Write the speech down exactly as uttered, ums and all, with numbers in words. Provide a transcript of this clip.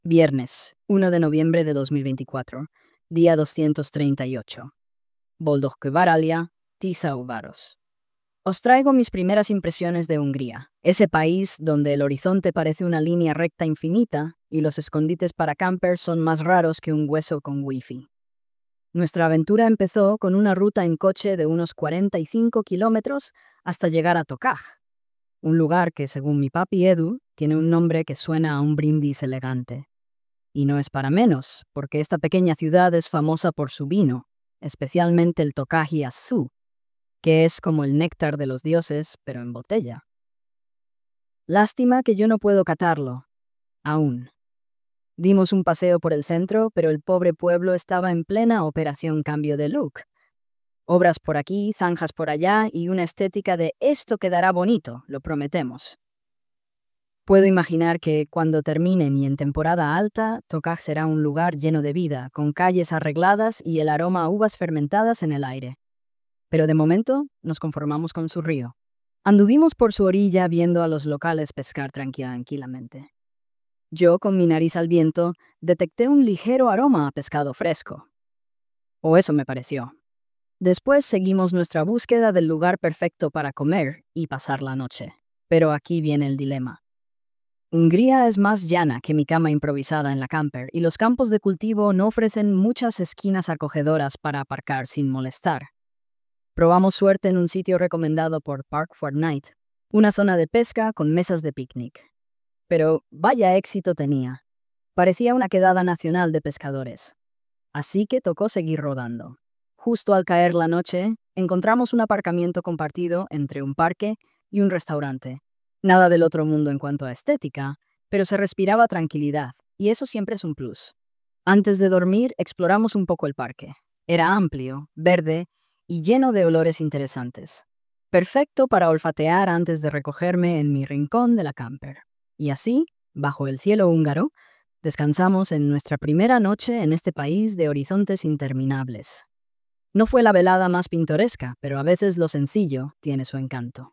Viernes, uno de noviembre de dos mil veinticuatro, día doscientos treinta y ocho. Boldog-Varalia, Tisza-Uvaros. Os traigo mis primeras impresiones de Hungría, ese país donde el horizonte parece una línea recta infinita y los escondites para campers son más raros que un hueso con wifi. Nuestra aventura empezó con una ruta en coche de unos cuarenta y cinco kilómetros hasta llegar a Tokaj, un lugar que, según mi papi Edu, tiene un nombre que suena a un brindis elegante. Y no es para menos, porque esta pequeña ciudad es famosa por su vino, especialmente el Tokaji Aszú, que es como el néctar de los dioses, pero en botella. Lástima que yo no puedo catarlo, aún. Dimos un paseo por el centro, pero el pobre pueblo estaba en plena operación cambio de look. Obras por aquí, zanjas por allá y una estética de esto quedará bonito, lo prometemos. Puedo imaginar que cuando terminen y en temporada alta, Tokaj será un lugar lleno de vida, con calles arregladas y el aroma a uvas fermentadas en el aire. Pero de momento nos conformamos con su río. Anduvimos por su orilla viendo a los locales pescar tranquilamente. Yo, con mi nariz al viento, detecté un ligero aroma a pescado fresco. O eso me pareció. Después seguimos nuestra búsqueda del lugar perfecto para comer y pasar la noche. Pero aquí viene el dilema. Hungría es más llana que mi cama improvisada en la camper y los campos de cultivo no ofrecen muchas esquinas acogedoras para aparcar sin molestar. Probamos suerte en un sitio recomendado por Park Fortnite, una zona de pesca con mesas de picnic. Pero vaya éxito tenía. Parecía una quedada nacional de pescadores. Así que tocó seguir rodando. Justo al caer la noche, encontramos un aparcamiento compartido entre un parque y un restaurante. Nada del otro mundo en cuanto a estética, pero se respiraba tranquilidad, y eso siempre es un plus. Antes de dormir, exploramos un poco el parque. Era amplio, verde y lleno de olores interesantes. Perfecto para olfatear antes de recogerme en mi rincón de la camper. Y así, bajo el cielo húngaro, descansamos en nuestra primera noche en este país de horizontes interminables. No fue la velada más pintoresca, pero a veces lo sencillo tiene su encanto.